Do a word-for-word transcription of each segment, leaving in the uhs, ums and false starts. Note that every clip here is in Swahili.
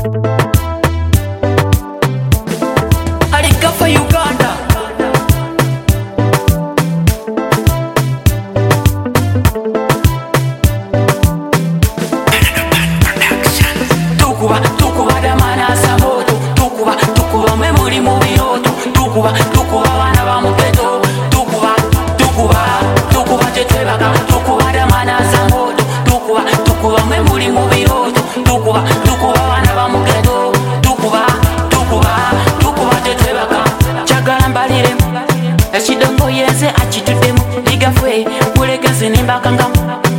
Alikafa Uganda. Tukuba, tukuba damana samoto. Tukuba, tukuba memori mubiroto. Tukuba, tukuba bana ba muketo. Tukuba, tukuba, tukuba tetwebaka. Tukuba damana samoto. Tukuba, tukuba memori mubiroto. Tukuba, tukuba bana ba muketo. Tukuba, tukuba, tukuba tetwebaka. Chagala mbalire ekidongo yenze akituddemu ligafwe kulegeze nembakangamu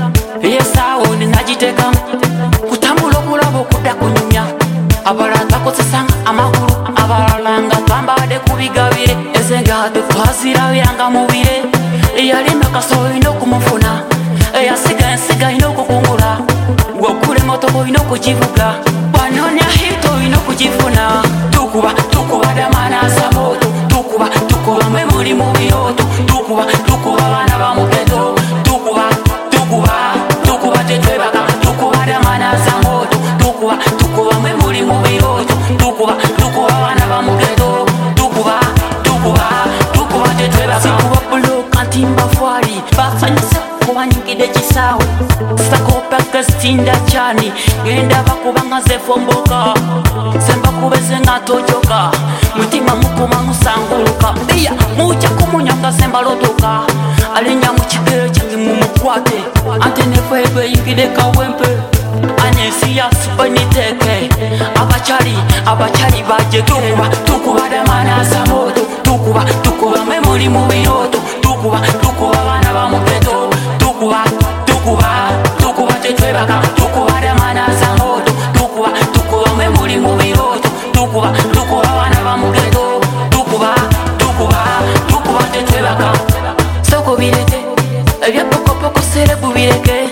yesawo ninagitekamu kutambula okulaba okudda kunyumya abalala bakozesanga amakulu abalala nga twambadde kubigabire ezenga tetwazirabyanga mubire eyalimba kasobo olina okumufuna eyasiga ensiga olina okukungula gwokula emotoko olina okugivuga wanoonya hito olina okugifuna tukuba tukuba damana samoto tukuba tukuba memori mubiroto tukuba tukuba bana ba muketo tukuba tukuba tukuba tetwebaka tukuba damana samoto tukuba tukuba memori mubiroto tukuba tukuba bana ba muketo tukuba tukuba tukuba tetwebaka sikuba bulo kantimba fwali basanyise kubanyigide kisawe sakopaka stinda chani genda bakubanga zefomboka semba kubeze nga tojoka mutima mukuma musanguluka iya muja kumunyaka semba lotoka alinya mukigero cyange mumukwate ante nefebe yigide kawempe anesi ya supaniteke abachari abachari baje tukuba tukuba damana samoto tukuba tukuba memori mubiroto tukuba tukuba bana ba muketo tukuba tukuba tukuba tetwebaka tukuba damana samoto tukuba tukuba memori mubiroto tukuba tukuba bana ba muketo tukuba tukuba tukuba tetwebaka soko bireke ebya pokopoko serebu bireke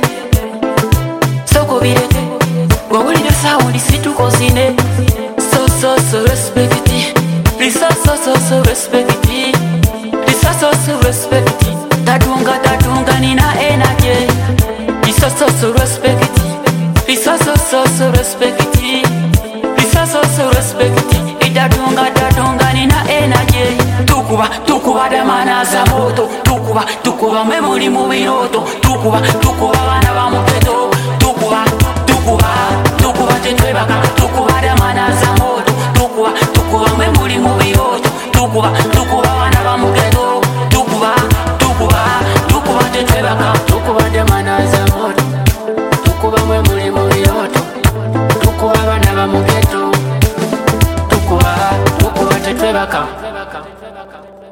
soko bireke wawulire sawundi situkozine so so so respect it lisa so so so respect it lisa so so respect it dadunga dadunga nina energy lisa so so respect it lisa so so so respect it lisa so so respect it dadunga dadunga nina energy tukuba tukuba damana samoto tukuba tukuba memori mubiroto tukuba tukuba bana ba muketo tukuba tukuba tukuba tetwebaka tukuba damana samoto tukuba tukuba memori mubiroto tukuba tukuba bana ba muketo tukuba tukuba tukuba tetwebaka tukuba damana samoto tukuba memori mubiroto tukuba bana ba muketo tukuba tukuba tetwebaka.